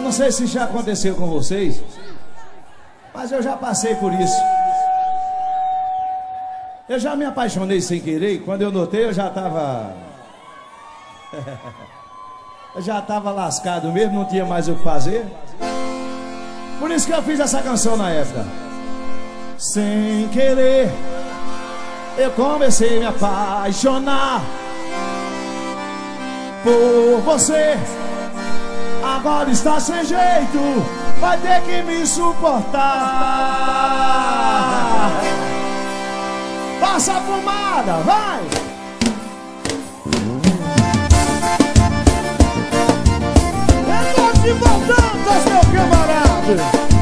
não sei se já aconteceu com vocês, mas eu já passei por isso. Eu já me apaixonei sem querer e quando eu notei eu já tava... eu já tava lascado mesmo, não tinha mais o que fazer. Por isso que eu fiz essa canção na época. Sem querer, eu comecei a me apaixonar por você. Agora está sem jeito, vai ter que me suportar. Passa a fumada, vai! É noite voltantes, meu camarada.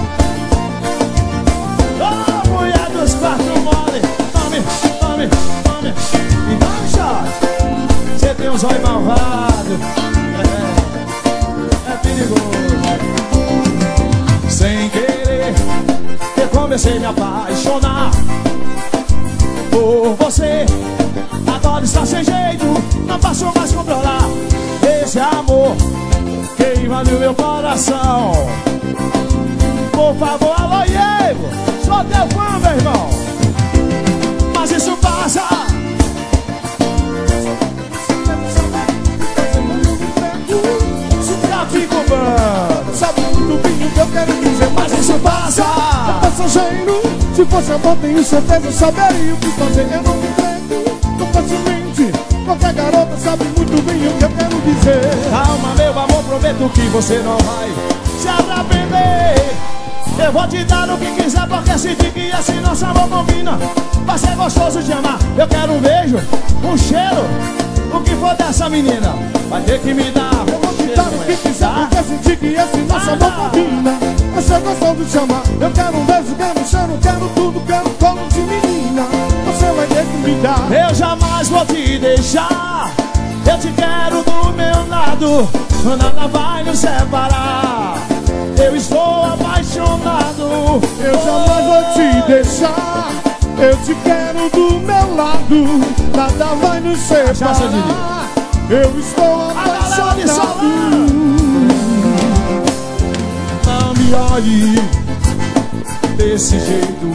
Ô, mulher dos quartos mole, tome, tome, tome. E tome shot. Você tem um zóio malvado, é perigoso. Sem querer, eu comecei a me apaixonar por você. Agora está sem jeito, não posso mais controlar. Esse amor queima no meu coração. Por favor, alô, Diego, sou teu fã, meu irmão. Mas isso passa. Já fico bando. Sabe muito bem o que eu quero dizer, mas isso passa. É passageiro. Se fosse amor, tenho certeza, saberia o que fazer. Eu não me entrego tão facilmente. Qualquer garota sabe muito bem o que eu quero dizer. Calma, meu amor, prometo que você não vai se arrepender. Eu vou te dar o que quiser, porque senti que assim nosso amor combina. Vai ser gostoso de amar. Eu quero um beijo, um cheiro, o que for dessa menina. Vai ter que me dar. Eu vou te dar o que quiser, porque senti que assim nosso amor combina. Vai ser gostoso de amar. Eu quero um beijo, quero um cheiro, quero tudo, quero colo de menina. Você vai ter que me dar. Eu jamais vou te deixar. Eu te quero do meu lado. Nada vai nos separar. Eu estou apaixonado. Eu jamais vou te deixar. Eu te quero do meu lado. Nada vai nos separar. Eu estou apaixonado. Não me olhe desse jeito.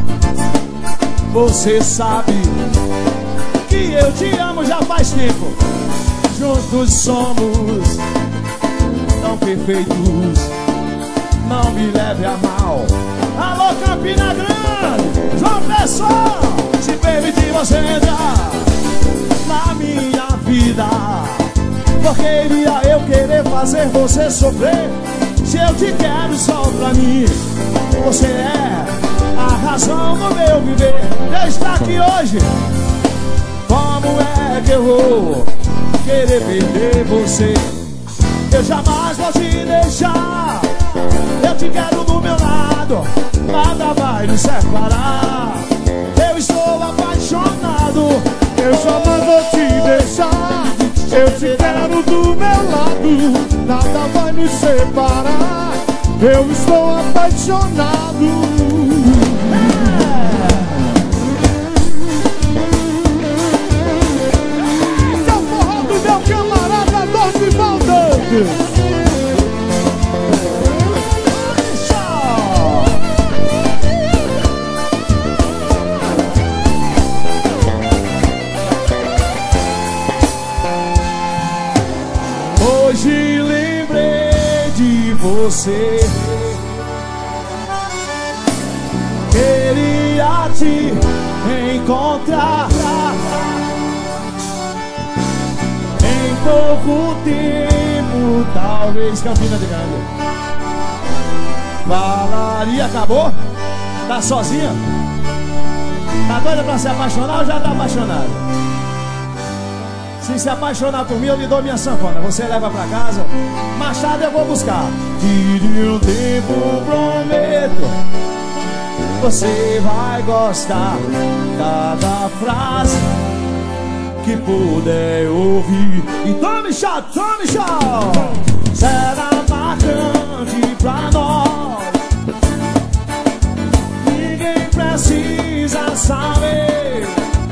Você sabe que eu te amo já faz tempo. Juntos somos tão perfeitos. Não me leve a mal. Alô, Campina Grande, João Pessoa, se permitir você entrar na minha vida, porque iria eu querer fazer você sofrer. Se eu te quero só pra mim, você é a razão do meu viver. Eu estou aqui hoje, como é que eu vou querer perder você? Eu jamais vou te deixar. Eu te quero do meu lado, nada vai nos separar. Eu estou apaixonado. Eu jamais vou te deixar. Eu te quero do meu lado, nada vai nos separar. Eu estou apaixonado. Esse é o forró do meu camarada Dorivaldo. Hoje lembrei de você. Queria te encontrar. Em pouco tempo, talvez. Campina de Grande. Falaria, acabou? Tá sozinha? Tá doida pra se apaixonar ou já tá apaixonada? Se apaixonar por mim, eu lhe dou minha sanfona. Você leva pra casa, mais tarde eu vou buscar. Tire um tempo, prometo, você vai gostar. Cada frase que puder ouvir. E tome shot, tome shot. Será marcante pra nós. Ninguém precisa saber.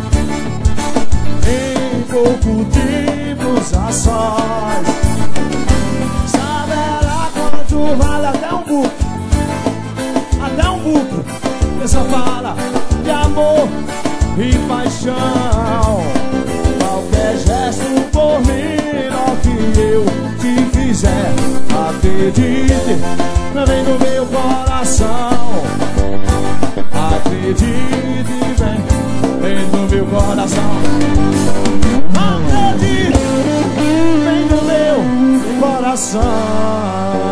Em pouco tempo a sós, saberá quanto fala de amor e paixão. Qualquer gesto por menor que eu te fizer, acredite, vem no meu coração. Acredite, vem no meu coração. Acredite, vem no meu coração.